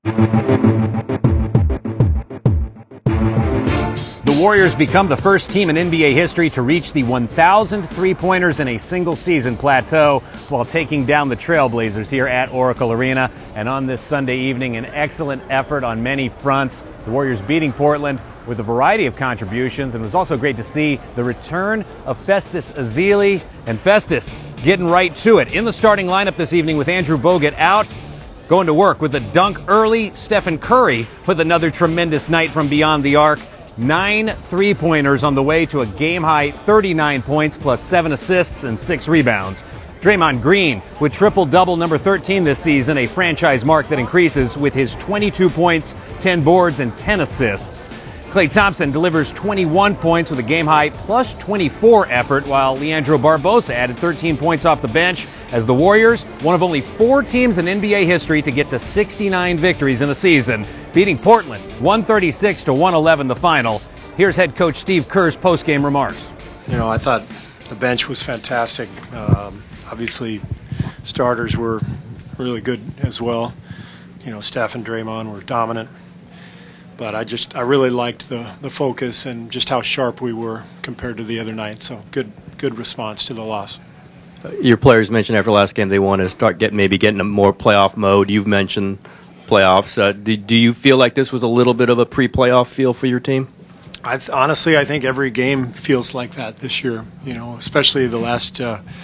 The Warriors become the first team in NBA history to reach the 1,000 three-pointers in a single season plateau while taking down the Trailblazers here at Oracle Arena. And on this Sunday evening, an excellent effort on many fronts. The Warriors beating Portland with a variety of contributions, and it was also great to see the return of Festus Ezeli, and Festus getting right to it in the starting lineup this evening with Andrew Bogut out. Going to work with a dunk early. Stephen Curry with another tremendous night from beyond the arc. 9 three-pointers on the way to a game-high 39 points plus 7 assists and 6 rebounds. Draymond Green with triple-double number 13 this season, a franchise mark that increases with his 22 points, 10 boards, and 10 assists. Klay Thompson delivers 21 points with a game-high plus 24 effort, while Leandro Barbosa added 13 points off the bench as the Warriors, one of only 4 teams in NBA history to get to 69 victories in a season, beating Portland 136-111 the final. Here's head coach Steve Kerr's post-game remarks. I thought the bench was fantastic. Obviously, starters were really good as well. Steph and Draymond were dominant. But I really liked the focus and just how sharp we were compared to the other night. So good response to the loss. Your players mentioned after last game they want to start getting a more playoff mode. You've mentioned playoffs. Do you feel like this was a little bit of a pre-playoff feel for your team? Honestly, I think every game feels like that this year. Especially the last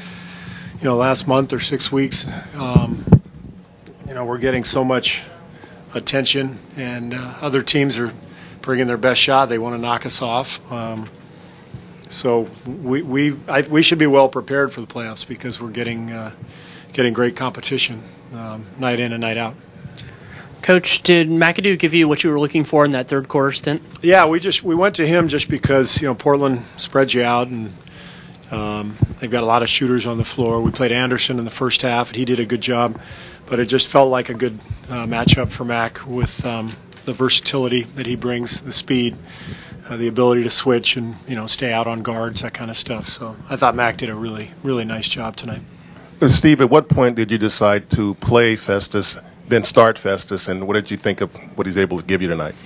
last month or 6 weeks. We're getting so much attention, and other teams are bringing their best shot. They want to knock us off. So we should be well prepared for the playoffs because we're getting great competition night in and night out. Coach, did McAdoo give you what you were looking for in that third quarter stint? Yeah, we went to him just because Portland spreads you out, and they've got a lot of shooters on the floor. We played Anderson in the first half, and he did a good job. But it just felt like a good matchup for Mac with the versatility that he brings, the speed, the ability to switch and stay out on guards, that kind of stuff. So I thought Mac did a really, really nice job tonight. Steve, at what point did you decide to play Festus, then start Festus, and what did you think of what he's able to give you tonight?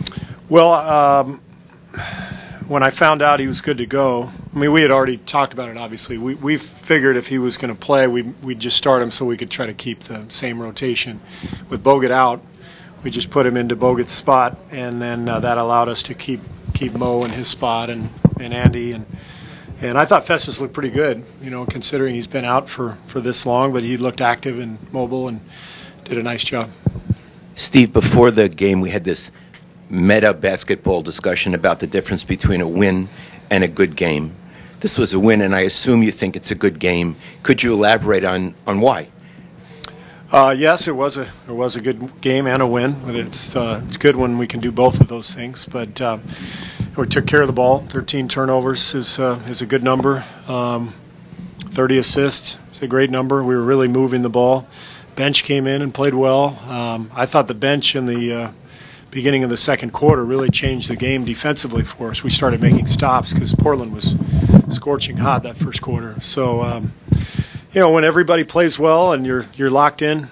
Well, when I found out he was good to go, we had already talked about it, obviously. We figured if he was going to play, we'd just start him so we could try to keep the same rotation. With Bogut out, we just put him into Bogut's spot, and then that allowed us to keep Mo in his spot and Andy. And I thought Festus looked pretty good, considering he's been out for this long, but he looked active and mobile and did a nice job. Steve, before the game, we had this meta basketball discussion about the difference between a win and a good game. This was a win, and I assume you think it's a good game. Could you elaborate on why? Yes, it was a good game and a win. It's good when we can do both of those things. But we took care of the ball. 13 turnovers is a good number. 30 assists is a great number. We were really moving the ball. Bench came in and played well. I thought the bench in the beginning of the second quarter really changed the game defensively for us. We started making stops because Portland was scorching hot that first quarter. So, when everybody plays well and you're locked in,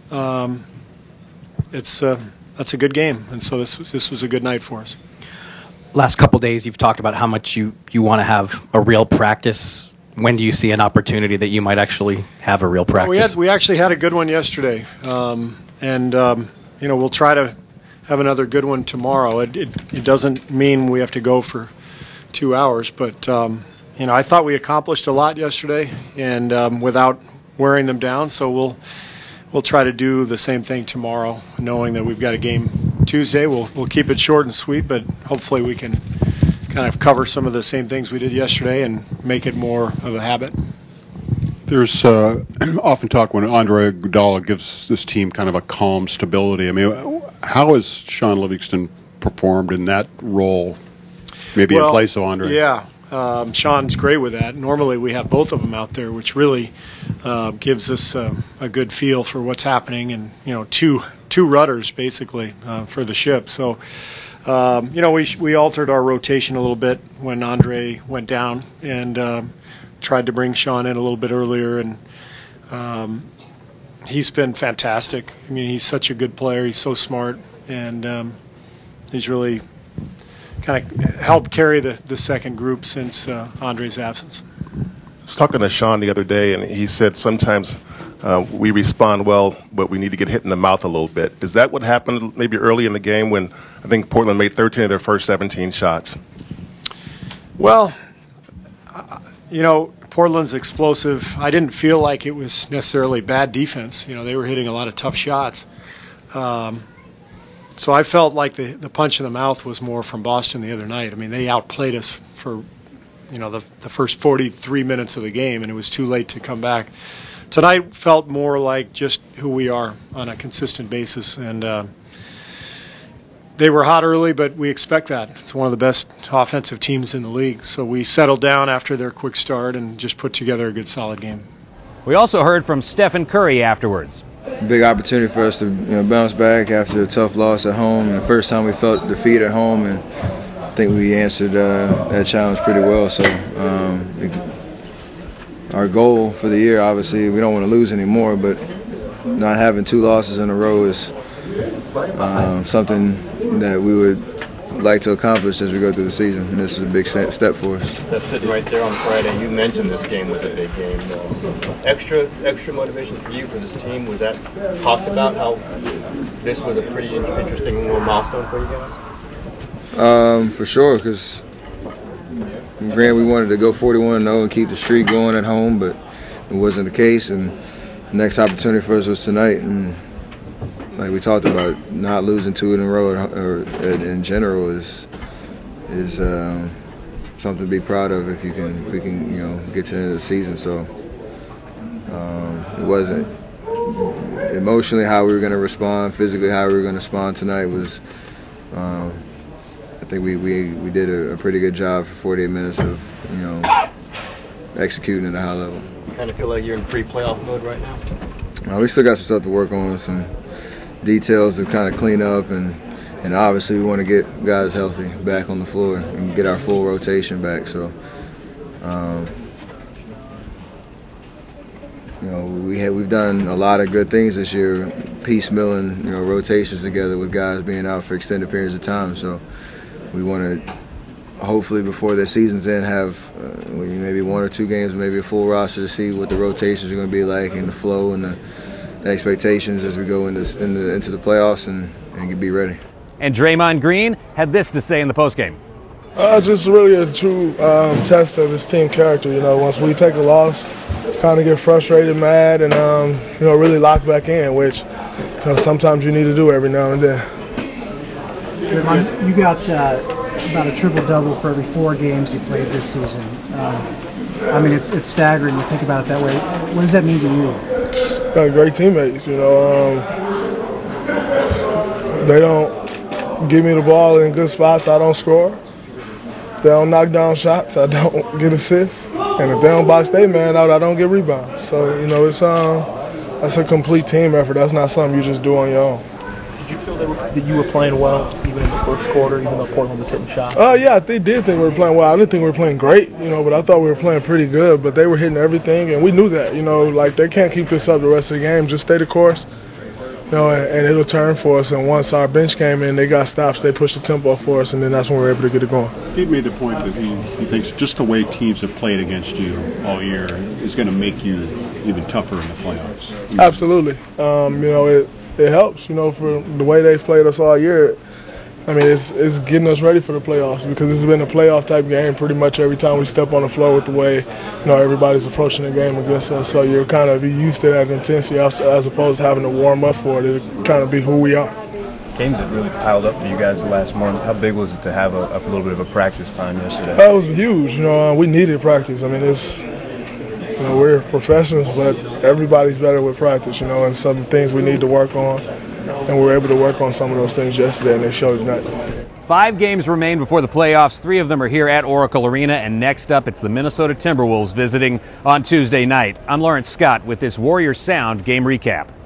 that's a good game. And so this was a good night for us. Last couple days, you've talked about how much you want to have a real practice. When do you see an opportunity that you might actually have a real practice? We actually had a good one yesterday, and we'll try to have another good one tomorrow. It doesn't mean we have to go for 2 hours, but I thought we accomplished a lot yesterday, and without wearing them down. So we'll try to do the same thing tomorrow, knowing that we've got a game Tuesday. We'll keep it short and sweet, but hopefully we can kind of cover some of the same things we did yesterday and make it more of a habit. There's often talk when Andre Iguodala gives this team kind of a calm stability. How has Sean Livingston performed in that role, maybe in place of Andre? Yeah, Sean's great with that. Normally we have both of them out there, which really gives us a good feel for what's happening, and two rudders basically for the ship. So we altered our rotation a little bit when Andre went down, and tried to bring Sean in a little bit earlier, and he's been fantastic. I mean, he's such a good player. He's so smart, and he's really kind of helped carry the second group since Andre's absence. I was talking to Sean the other day, and he said sometimes we respond well, but we need to get hit in the mouth a little bit. Is that what happened maybe early in the game when I think Portland made 13 of their first 17 shots? Well, Portland's explosive. I didn't feel like it was necessarily bad defense. They were hitting a lot of tough shots. So I felt like the punch in the mouth was more from Boston the other night. I mean, they outplayed us for, the first 43 minutes of the game, and it was too late to come back. Tonight felt more like just who we are on a consistent basis, and they were hot early, but we expect that. It's one of the best offensive teams in the league. So we settled down after their quick start and just put together a good, solid game. We also heard from Stephen Curry afterwards. Big opportunity for us to bounce back after a tough loss at home. And the first time we felt defeat at home, and I think we answered that challenge pretty well. So our goal for the year, obviously, we don't want to lose anymore, but not having 2 losses in a row is something that we would like to accomplish as we go through the season, and this is a big step for us. That's sitting right there on Friday. You mentioned this game was a big game. Extra motivation for you, for this team, was that talked about, how this was a pretty interesting little milestone for you guys? For sure, because granted we wanted to go 41-0 and keep the streak going at home, but it wasn't the case, and the next opportunity for us was tonight, and like we talked about, not losing 2 in a row or in general is something to be proud of if we can get to the end of the season. So it wasn't emotionally how we were going to respond, physically how we were going to respond tonight was. I think we did a pretty good job for 48 minutes of executing at a high level. You kind of feel like you're in pre-playoff mode right now? We still got some stuff to work on, some details to kind of clean up, and obviously we want to get guys healthy back on the floor and get our full rotation back. So, we've done a lot of good things this year, piecemealing rotations together with guys being out for extended periods of time. So we want to hopefully before the season's end have maybe 1 or 2 games, maybe a full roster to see what the rotations are going to be like and the flow and the expectations as we go into the playoffs and be ready. And Draymond Green had this to say in the postgame. Just really a true test of his team character. Once we take a loss, kind of get frustrated, mad, and really lock back in, which sometimes you need to do every now and then. You got about a triple-double for every 4 games you played this season. It's staggering to think about it that way. What does that mean to you? Great teammates, They don't give me the ball in good spots, I don't score. They don't knock down shots, I don't get assists. And if they don't box their man out, I don't get rebounds. So, it's that's a complete team effort. That's not something you just do on your own. Did you feel that you were playing well even in the first quarter, even though Portland was hitting shots? Yeah, they did think we were playing well. I didn't think we were playing great, but I thought we were playing pretty good. But they were hitting everything, and we knew that. They can't keep this up the rest of the game. Just stay the course, and it'll turn for us. And once our bench came in, they got stops. They pushed the tempo for us, and then that's when we were able to get it going. He made the point that he thinks just the way teams have played against you all year is going to make you even tougher in the playoffs. Absolutely. It helps, for the way they've played us all year. It's getting us ready for the playoffs because this has been a playoff type game pretty much every time we step on the floor with the way, everybody's approaching the game against us. So you're kind of used to that intensity as opposed to having to warm up for it. It'll kind of be who we are. Games have really piled up for you guys the last month. How big was it to have a little bit of a practice time yesterday? It was huge. We needed practice. We're professionals, but everybody's better with practice, and some things we need to work on. And we were able to work on some of those things yesterday, and they showed tonight. 5 games remain before the playoffs. 3 of them are here at Oracle Arena, and next up it's the Minnesota Timberwolves visiting on Tuesday night. I'm Lawrence Scott with this Warriors Sound game recap.